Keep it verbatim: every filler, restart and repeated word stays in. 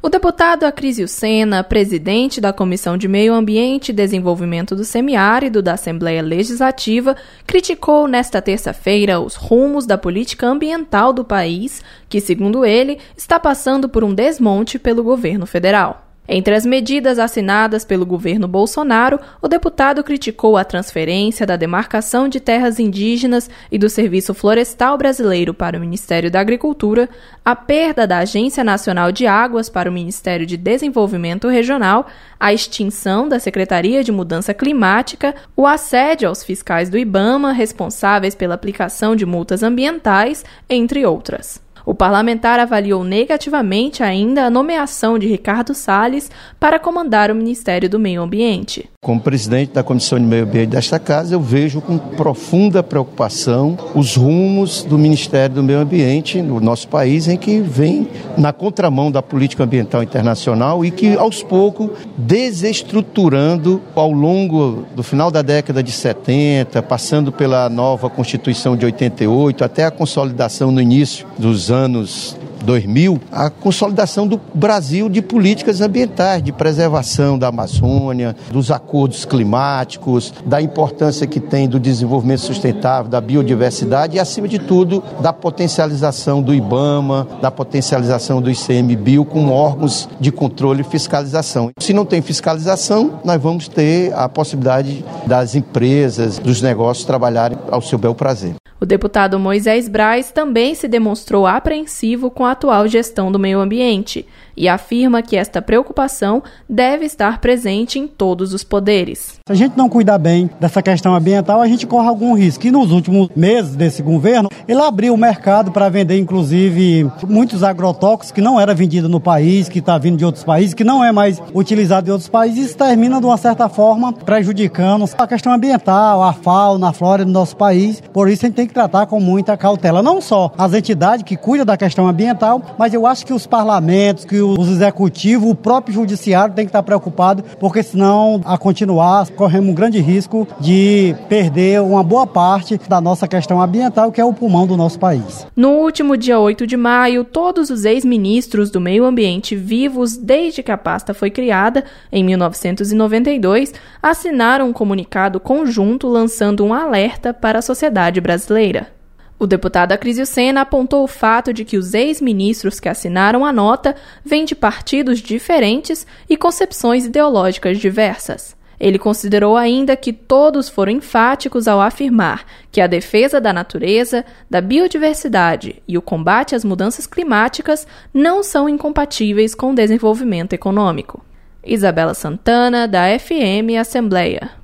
O deputado Acrísio Sena, presidente da Comissão de Meio Ambiente e Desenvolvimento do Semiárido da Assembleia Legislativa, criticou nesta terça-feira os rumos da política ambiental do país, que, segundo ele, está passando por um desmonte pelo governo federal. Entre as medidas assinadas pelo governo Bolsonaro, o deputado criticou a transferência da demarcação de terras indígenas e do Serviço Florestal Brasileiro para o Ministério da Agricultura, a perda da Agência Nacional de Águas para o Ministério de Desenvolvimento Regional, a extinção da Secretaria de Mudança Climática, o assédio aos fiscais do IBAMA responsáveis pela aplicação de multas ambientais, entre outras. O parlamentar avaliou negativamente ainda a nomeação de Ricardo Salles para comandar o Ministério do Meio Ambiente. Como presidente da Comissão de Meio Ambiente desta casa, eu vejo com profunda preocupação os rumos do Ministério do Meio Ambiente no nosso país, em que vem na contramão da política ambiental internacional e que, aos poucos, desestruturando ao longo do final da década de setenta, passando pela nova Constituição de oitenta e oito, até a consolidação no início dos anos dois mil, a consolidação do Brasil de políticas ambientais, de preservação da Amazônia, dos acordos climáticos, da importância que tem do desenvolvimento sustentável, da biodiversidade e, acima de tudo, da potencialização do IBAMA, da potencialização do I C M B I O como órgãos de controle e fiscalização. Se não tem fiscalização, nós vamos ter a possibilidade das empresas, dos negócios trabalharem ao seu bel prazer. O deputado Moisés Braz também se demonstrou apreensivo com a atual gestão do meio ambiente e afirma que esta preocupação deve estar presente em todos os poderes. Se a gente não cuidar bem dessa questão ambiental, a gente corre algum risco. E nos últimos meses desse governo, ele abriu o mercado para vender, inclusive, muitos agrotóxicos que não era vendido no país, que está vindo de outros países, que não é mais utilizado em outros países. Isso termina, de uma certa forma, prejudicando a questão ambiental, a fauna, a flora do nosso país. Por isso, a gente tem que tratar com muita cautela. Não só as entidades que cuidam da questão ambiental, mas eu acho que os parlamentos, que os executivos, o próprio judiciário tem que estar preocupado, porque senão, a continuar, corremos um grande risco de perder uma boa parte da nossa questão ambiental, que é o pulmão do nosso país. No último dia oito de maio, todos os ex-ministros do meio ambiente vivos desde que a pasta foi criada, em mil novecentos e noventa e dois, assinaram um comunicado conjunto lançando um alerta para a sociedade brasileira. O deputado Acrísio Sena apontou o fato de que os ex-ministros que assinaram a nota vêm de partidos diferentes e concepções ideológicas diversas. Ele considerou ainda que todos foram enfáticos ao afirmar que a defesa da natureza, da biodiversidade e o combate às mudanças climáticas não são incompatíveis com o desenvolvimento econômico. Isabela Santana, da F M Assembleia.